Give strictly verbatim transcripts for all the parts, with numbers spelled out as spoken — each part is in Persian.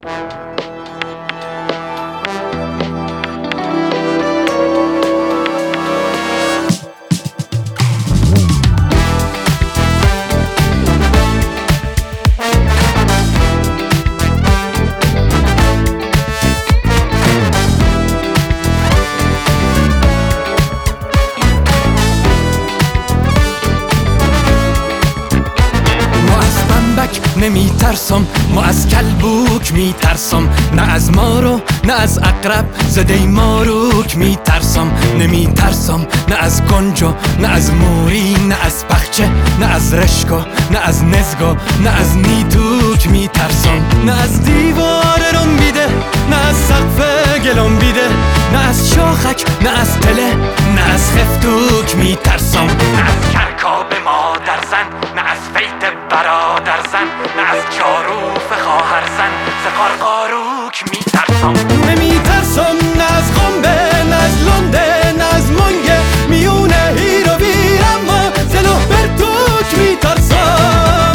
نمی ترسم، ما از کلبوک می ترسم، نه از مارو نه از عقرب زده ماروک می ترسم. نمی ترسم نه از گنجو نه از موری نه از پخچه نه از رشکو نه از نزگو نه از نیتوک می ترسم. نه از دیوار رون بیده نه از سقف گلون بیده نه از شاخک نه از تله نه از خفتوک می ترسم. نه از کرکاب مادر زن نه از فیت برادر زن نه از جاروف خواهر زن ز قارقاروک می ترسم. نمی ترسم نه از قنبه نه از لنده نه از منگه میونه هیر و ویر، اما ز لوح برتوک می ترسم.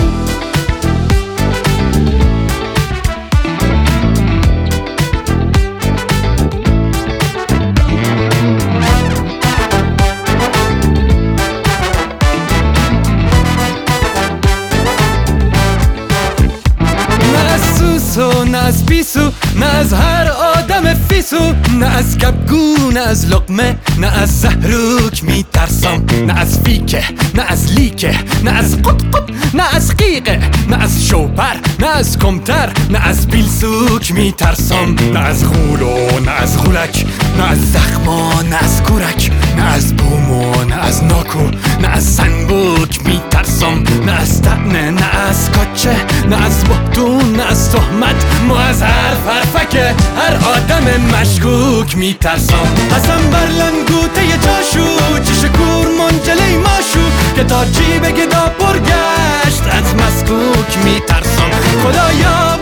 نه از پیسو نه از هر آدم فیسو، نه از کبگو نه از لقمه نه از زهروک می ترسم. نه از فیکه نه از لیکه نه از قطقط نه از قیقه نه از شوپر نه از کمتر نه از بیلسوک می ترسم. نه از غولو نه از غولک نه از زخما نه از کورک نه از بومو نه از ناکو نه از سنبوک می ترسم. نه از طعنه نه از کچه نه از بهتون نه از تهمت، ما از هر فرفکه هر آدم مشکوک می ترسم. قسم بر لنگوته جاشو چش کور منجلی ماشو که تا جیب گدا پر گشت از مسکوک می ترسم. خدایا